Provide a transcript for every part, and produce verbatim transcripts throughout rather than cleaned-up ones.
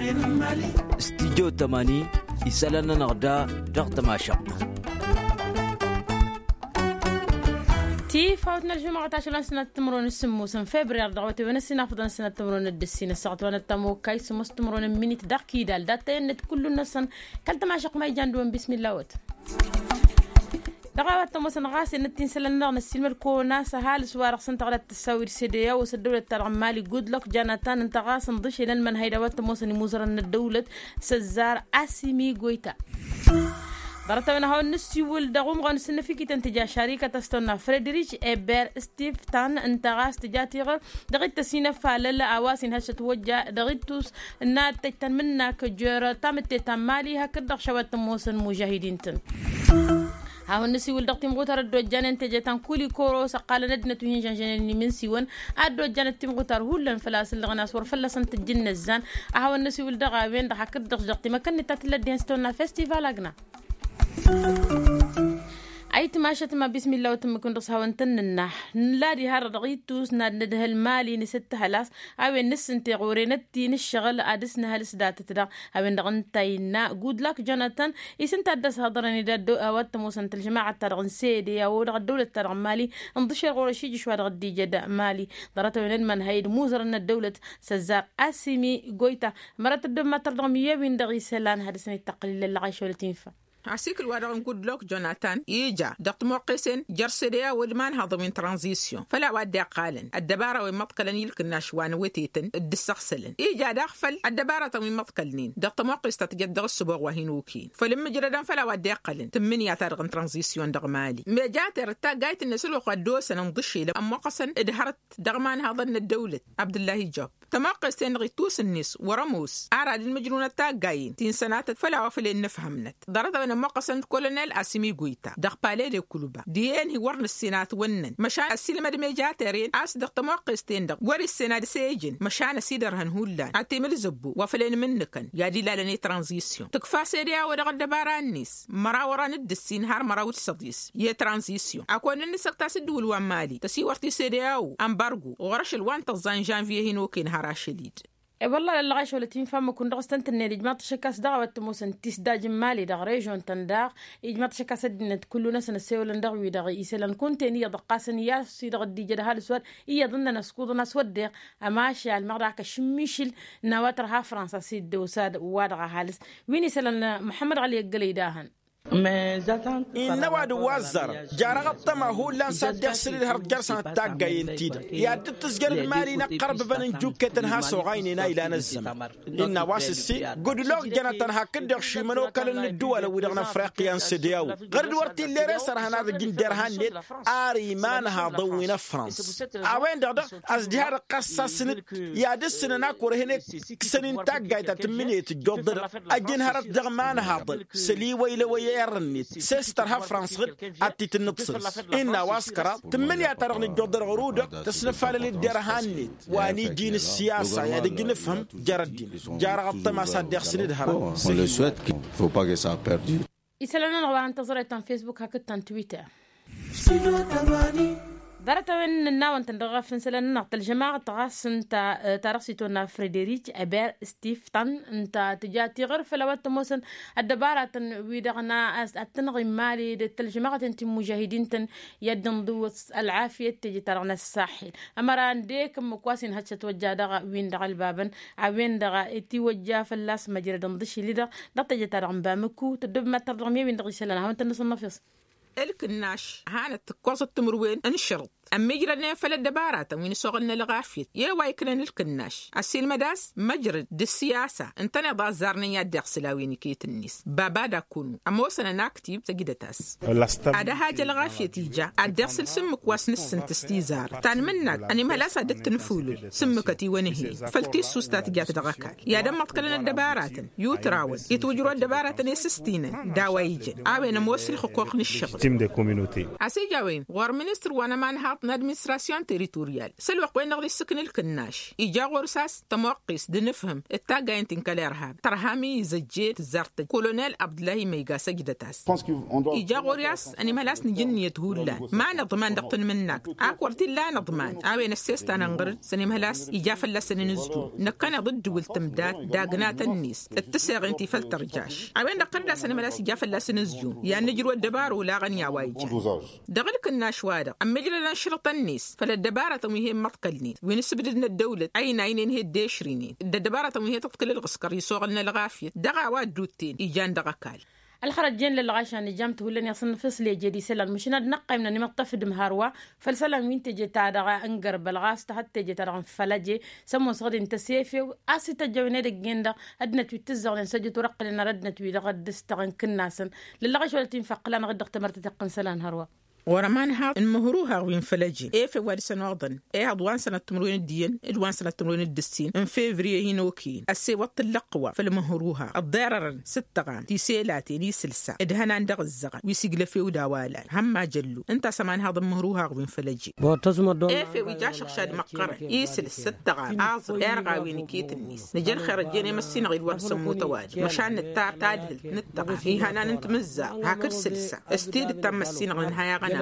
استديو تماني يسألنا نغدا ضغط ما شاء تي فوتنا الجمعة عشان سنة تمرون السمو سن فبراير دعوتي ونسينا فضل سنة تمرون الدسين الساعة وانا تمو كاي سموس تمرون مني تدقي دال داتا ينت كل الناس كلت ما شق ما يجاندون بسم الله وت دعوة تموسن غاسي نتين سلنا نسيم الكونا سهال سوارق سنتغلت التساوير سيديا وسدولة ترعمالي جود لوك جاناتان انت غاس نضيش لن من هيدا تموسن موزرن الدولة سزار اسيمي غويتا درتنا هون نسيول دغوم غن سنفيكي تنتجا شركة تستنا فريدريش إبر ستيف تان انتغاس تجاتيغ دغيت تسينا فالل أواسين هش توجه دغيت توس النات تتن منا كجرة تامت تتمالي هكذا شوات موسن مجاهدين تن هاون نسيول دغتي مغوتر الدوجان انتجا تنكولي كورو سقال ندنا توهين جانجاني من سيون الدوجان تيمغوتر هولن فلاس الغناس ورفلس انت الجن الزان هاون نسيول دغاوين دغ هكذا دغتي ما كان تتلا دينستونا فيستيفال اغنا أي تماشة ما بسم الله وتم كن رصها وانتننا نلادي هار رغيتوس نده المالي نست هلاس أو النس انت غورينتي نشغل أدسنا هلس دات تدا أو نغنتينا good luck جوناثان يسنت أدس هضرني دادو أوات موسنت الجماعة ترغن سيدي أو الدولة ترغن مالي انضشر غورشي جشوا رغدي جدا مالي ضرت من من هيد موزرن الدولة سزار أسيمي غويتا مرات الدم ما ترغم يبين دغي سلان هدسني التقليل اللي عايش ولا تنفع عسيك الوارغن جود لوك جوناثان إيجا دقت موقسن جرسديا ودمان هذا من ترانزيسيون فلا وادي قالن الدبارة ومطقلن يلكناش وان وتيتن الدسخسلن إيجا داخفل الدبارة من مطقلنين دقت موقس تتجد السبوع وهينوكين فلما جردان فلا وادي قالن تمني تارغن ترانزيسيون دغمالي ما جات رتا جايت النسلو قدوس نضشي لما قسن ادهرت دغمان هذا الدولة عبد الله جوب تماقسن غيتوس النس ورموس أعرض المجنونة تاجاين تين سنوات فلا وفل نفهمنت ضرب ما قسم كولونيل أسيمي غويتا دق بالي دي كلوبا ديان هي ورن السينات ونن مشان السينما دي ميجاترين أس دق تماقستين دق وري السينات سيجن مشان سيدر هنهولان عتيمل زبو وفلين منكن يا دي لاني ترانزيسيون تكفى سيريا ودق دباران الناس مرا وران الدسين هار مرا وتصديس يا ترانزيسيون أكون الناس تاس الدول ومالي تسي ورتي سيريا أمبارغو وغرش الوان تزان جانفيه هنوكين هراشليد اي والله لا غاش ولا تين فما كون رغستنت النادي جماعه شكاس دعوه تموسن تيس داج مالي دغ ريجون تنداغ جماعه شكاس دنت كل ناس نسول ندغ ويدغ يسلن كنت ني دقاسن يا سي دغ دي جده هال سواد يا ظن نسكود ناس ود اماشي المرا كشميشل نواترها فرنسا سيد وساد وادغ هالس وين سلن محمد علي قليداهن إن واد وزر جارغت ما هو لان صدق سرير هرب جرسنا تاجا ينتيد يا تتسجل المالي نقرب بين جوكة تنها سوغيننا إلى الزمن إن واسسي قد لوك جنتن هكذا شيمنو كلن الدول ودغنا فريقيا سدياو غير دورتي اللي رسر هنا الجن درهان نت آريمانها ضوينا فرنسا أوين ده أزدهار قصة سنة يا دسنا ناكور هنا سنين تاجا تتمني تجدر أجن هرب دغمان هذا سلي ويل ويا يرنيت سيسترها فرنسا أتي تنتصر إن واسكرا تمني أترغن الجدر غرودة تسنف على الدرهانيت واني جين السياسة يعني جين نفهم جردين جارغت ما صدق سند هرا on le souhaite qu'il ne faut pas que ça perdu يسألنا نغوان تظهر عن فيسبوك هكذا تويتر درت من الناون تندغ فنسلنا نقط الجماعة تغاس انت ترسيتونا فريدريك أبير ستيف تان انت تجاتي غير فلوات موسن الدبارة ويدغنا التنغي مالي الجماعة انت مجاهدين تن يدن دوس العافية تجي ترغنا الساحل أمران ديك مكواسين هاتش توجه دغا وين دغا البابن عوين دغا اتي وجه فلاس مجرد ضشي لدغ دغا ترغن بامكو تدب ما ترغمي وين دغي سلنا هون تنص النفس الكناش هانت قوصة تمروين انشرط أما يجرنا فلا الدبارات وين صغلنا لغافيت يا وايكلن الكناش السيل مداس مجرد دي السياسة انتنا ضا زارنا يا دغسلاوين كيت الناس بابا دا كونو أما وصلنا ناكتيب تجدتاس هذا حاجة لغافية تيجا الدغسل سمك واسنسن تستيزار تان منك أني ملا سادت نفولو سمكتي ونهي فلتي السوستات جات دغاكال يا دم مطقلنا الدبارات يوتراول يتوجروا الدبارات نيسستين داوايجن آوين موصل حقوق الشغل victimes des communautés. عسيجاوين غور منستر وانا ما نهاط نادمنستراسيون تيريتوريال سلوق وين نغلي السكن الكناش إيجا غورساس تموقيس دنفهم التاقاين تنكاليرهاب ترهامي زجيت زرت كولونيل عبد الله ميغا سجدتاس إيجا غورياس أني ملاس نجنية هولا ما نضمان دقتن منك أكورتي لا نضمان أوين السيستا ننغر سني ملاس إيجا فلاس ننزجو نكنا ضد والتمدات داقنات النيس التساغ انتي فلترجاش أوين دقنا سني ملاس إيجا فلاس نزجو يعني نجروا الدبار ولا غنيا وايجا دغلك الناشوادة أما جلنا نشرط النيس فالدبارة تمويه مطقلني ونسبدنا الدولة أين أين هي الديشريني الدبارة تمويه تطقل الغسكر يسوغلنا الغافية دغا واد دوتين إيجان دغا كال الخرجين للغاشة نجامت هولن يصن فصل يجدي سلام مش نقي من نمط طفد مهاروا فالسلام وين تجي تعدغا انقر بالغاس تحت تجي ترغن فلجي سمو صغد انت سيفي اسي تجوني دجندا ادنا تويتزغ نسجي ترق لنا ردنا تويد غد استغن كناسن للغاش ولا تنفق لنا غد اختمرت تقن سلان هروا ورمان ها المهروها وين فلجي ايه في وادي سنوغضن ايه عضوان سنة تمرين الدين الوان سنة تمرين الدستين ان فيفري هينوكين السي وط اللقوة فالمهروها الضرر ستغان تيسيلاتي لي سلسة ادهنا اندغ الزغن ويسيقل في وداوالا هما جلو انت سمان هذا المهروها وين فلجي ايه في ويجاشق شاد مقرة يسل ستغان اعظم ارغا وين كيت النيس نجل خرجين يمسين غير وحسن متواجد مشان التار تادهل نتغان هي هنا ننتمزا هاكر سلسة استيد التمسين غن هيا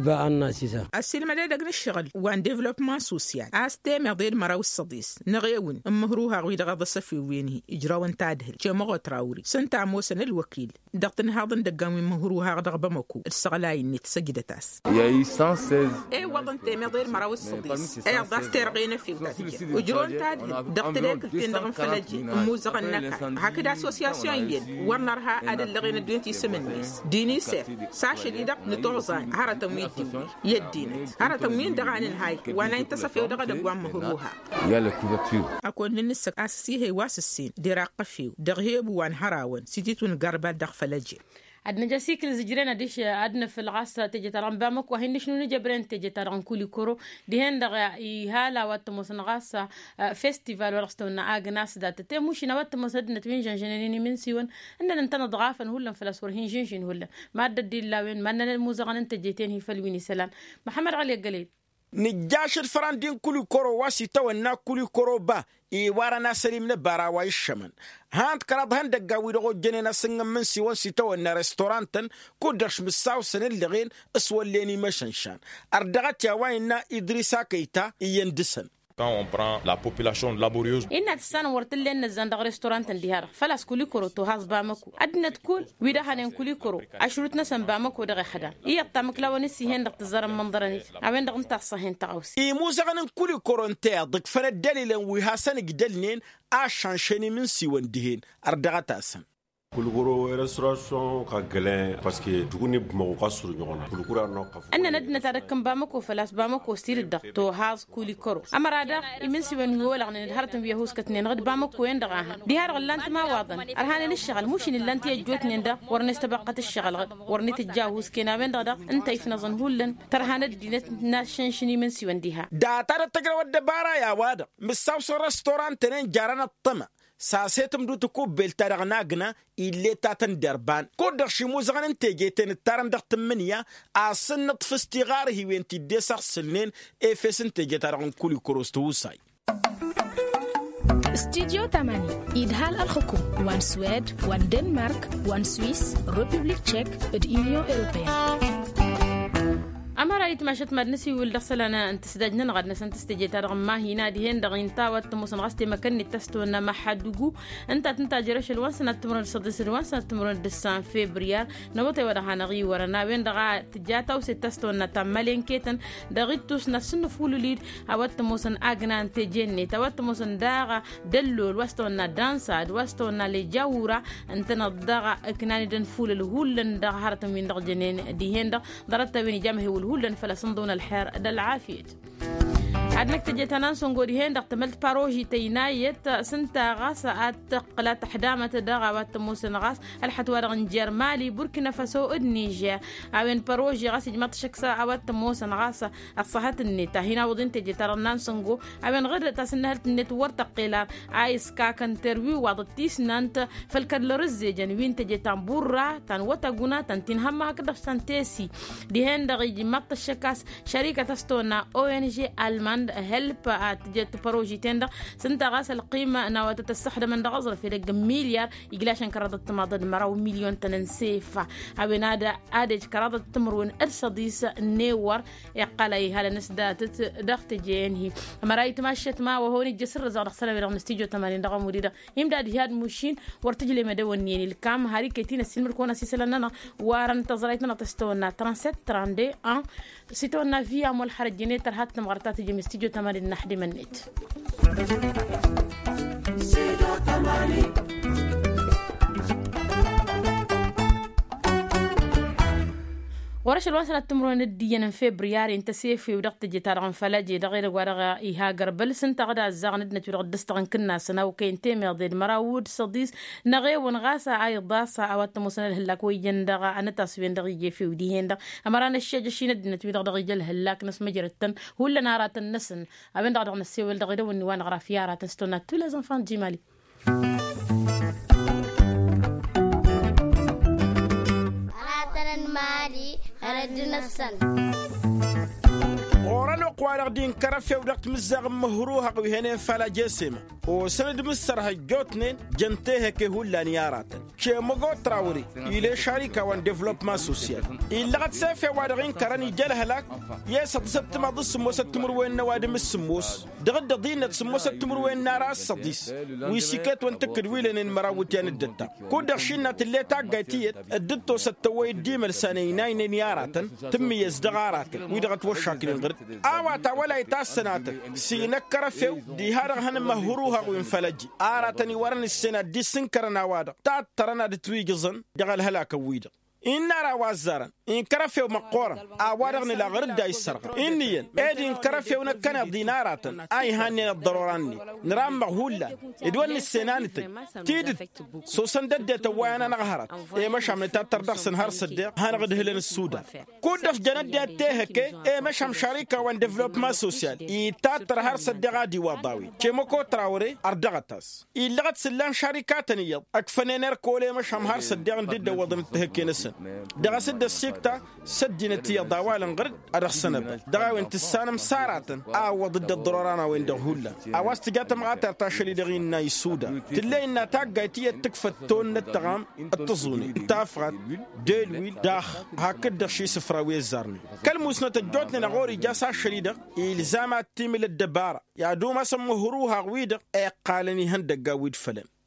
السلمة لا دقن الشغل وان ديفلوبمون سوسيال استمع ضير مراو الصديس نغيون امهروها غير غض صفي وينه اجراون تادهل جمغو تراوري سنتا موسن الوكيل دقتن هاضن دقام مهروها غد غبمكو السغلاين نتسجدتاس يا سانسيز اي وضن تيمي ضير مراو الصديس اي ضاستير غينا في ذاتك وجرون تادهل دقت ليك تندغن فلجي موزغن نكا هكذا اسوسياسيون ين ورنرها ادل لغينا دونتي سمنيس ديني سيف ساشي لي دق نتوزان هرتموين يدينت هرتموين دغانن هاي وانا انتصفي ودغا دغوام مهروها يا لكوفاتور اكون لنسك اساسي هي واسسين دراقفيو دغيب وان هراون سيتيتون غربا دغفلجي عدنا جاسيك الزجرين ديش عدنا في العصر تجي تران بامك وهن شنو نجبرين تجي تران كولي كورو دهن دغا يهالا واتموسن غاسا فيستيفال ورستونا اغناس دات تموشي نوات مسدنا توين جنجنين من سيون اننا نتنا ضغافا هولا فلاسور هين جنجن هولا ما ددي لاوين ما نن الموزغن انت جيتين هي فلويني سلام محمد علي قليل نجاش الفران دين كولي كورو واسي تونا كولي كورو با إي وارنا سليم نبارا وايشمن هانت كراد هندق قاويرغو جنينا سنغم من سيوان سيتو ان ريستورانتن كودرش مساو سن اللغين اسوال ليني مشنشان اردغت يا وينا إدريسا كيتا يندسن. Quand on prend la population laborieuse إن تسان ورتلين نزندق ريستورانت انديار فلاس كولي كورو توهاز بامكو أدنى تقول ويدا هنين كولي كورو عشرتنا سن بامكو دغ خدا إيه طامك لو نسي هندق تزار منظرني عوين دغ نتا صهين تاوس إيه موزغن كولي كورو انتا ضك فن الدليل ويهاسن قدلنين عشان شني من سيوان دهين اردغتاسن كولغورو ريستوراسيون كاغلين باسكو دغوني بموقاسور نيغونا كولغورا نوقف أنا ندنا تركم بامكو فلاس بامكو ستيل الدق تو هاز كولي كورو أما رادا يمن سيوان يقول عن الهرتم بيهوس كتنين غد بامكو وين دغاها دي هار غلانت ما واضن أرهان الشغل موشين اللانت يجوتنين دا ورنستبقت الشغل غد ورنيت الجاهوس كنا وين دا انت يفنظن هولن ترهان الدينت ناشنشني من سيوان ديها دا ترى تقرا الدبارة يا وادا مساوس ريستورانت تنين جارنا الطمع ساسيتم دو تكوب بالتارغناغنا إلي تاتن دربان كودر شي موزغن انتيجيتين التارم دغ تمنيا أصن نطف استغاره وين تدي سخسلين إفس انتيجيتارغن كولي كروستوساي استوديو ثمانية إدهال الحكوم وان سويد وان دنمارك وان سويس ريبوبليك تشيك اليونيون أوروبية أما رأيت ما شت مدنسي والدخلنا أنت سدجنا نغدنا سنتستجي ترغم ما هنا دهين دغين تاوت موسم غستي مكان التستو إن ما حدوجو أنت تنتاجرش الوانسنا تمرن صدس الوانسنا تمرن دسان فبراير نبتة وده نغي ورنا وين دغا تجاتا وستستو إن تملين كيتن دغيتوس نسن فولوليد أوت موسم أجنا تجني توت موسم داغا دلو الوستو إن دانسا الوستو إن لجاورا أنت نضاغا كناني دن فول الهولن دغ هرت من دغ جنين دهين دغ ضربت بين جامه هولن فلا صندون الحير دل عافيت عندك تجيتنا سنقولي هين دقتملت باروجي تينايت سنتا غاس أتقلا تحدامة دغوات موسن غاس الحتوار نجير مالي بوركينا فاسو النيجر أوين باروجي غاس جمعت شكسا أوات موسن غاس أصحت النتا هنا وضين تجيترنان سنقو أوين غير تاسنهلت النت ورتقيلا عايز كاكن تروي وضتيس نانت فالكالرزي جنوين تجيتان بورا تان وتاقونا تان تنهما كدف سانتيسي دي هين دغي جمعت الشكاس شركة تستونا أو إن جي ألمان هلب تجت بروجي تندا سنتا غاس القيمة نوات تستحد من دغزر في رق مليار يقلاشن كرادة تماضد مراو مليون تنسيفة أبين هذا أدج كرادة تمرون أرصديس نيور يقالي هلا نسدا تدخت جينه مرايت ماشت ما وهوني جسر زاد خسر بيرغم استيجو تمانين دغم مريدة يمداد هاد مشين ورتجلي مدونيني الكام هاري كتير السلمر كونا سيسلنا وارن تزريتنا تستونا ترانسيت تراندي أن سيتونا فيها مول حرجيني ترهات مغرطات جي مستيجو تمانين نحدي منيت سيدو تمانين ورش الوصلة تمرون الدين فبراير انت سيفي ودقت جيتار عن فلاجي دغير ورغا إيها قربل سنت غدا الزاغن ادنا تورغ دستغن كنا سنة وكين تيمي ضيد مراود صديس نغي ونغاسا عاي ضاسا عوات موسنا الهلاك ويجن دغا أنا تاسوين دغي جيفي وديهين دغ أمرانا الشيجة شين ادنا تورغ دغي جل هلاك نس مجرتن هو اللي نارات النسن أبين دغ دغ نسيوال دغير ونوان غرافيارات نستونا تو لازنفان جيمالي مالي أردنا السن ورانو قوارق دين كرافيا ودقت مزاغ مهروها قوي هنا فلا جسم وسند مصرها جوتنين جنتيها كهولا نيارات شي مغو تراوري إلى شركة وان ديفلوبمون سوسيال إلا قد سافيا وادغين كراني جال هلاك ياسد سبت ما ضس موسى تمر وين نوادم السموس دغد ضينة سموسى تمر وين نارا الصديس ويسيكات وانتكد ويلن مراوتيان الدتا كود خشينا اللي تاقايتيت الدتو ستوي ديم لساني ناين نيارات تمي يزدغارات ويدغت وشاكلين غرد آواتا ولا يتاسنات سينك كرفيو دي هارغهن مهروها وين فلجي آراتني ورن السنة دي سنكرنا وادا تات ترنا دي تويجزن دغال هلاك ويدا إن نرى وزارا إن كرفيو مقورا أوارغني لغرد دا يسرق إنيا إيدي إن كرفيو نكنا دينارات أي هاني الضروراني نرام مغهولا إدوان السنانتي تيدت سوسن ددت وانا نغهرت إيه مش عم نتاتر دخسن هار صديق هنغد هلن السودان كودف جند دي تيهكي إيه مش عم شركة وان ديفلوبمون سوسيال يتاتر هار صديق دي وضاوي كيموكو تراوري أردغتاس إلغت سلان شركات نيض أكفنينير كولي مش عم هار صديق ندد وضم تهكي نسن دغا سد السيكتا سدينتي ضوالن غرد ادخسنب دغا وين تسانم ساراتن او ضد الضروران وين دهولا اواست جات مغاتر تاشلي دغينا يسودا تلينا تاغايتي تكفتون التغام التزوني تافرات ديلويل داخ هكذا شي سفراوي زارني كلموسنا تجوتنا نغوري جاسا شريده الزامات تيم للدباره يا دوما سمو هروها غويده اي قالني هندقا ويد فلن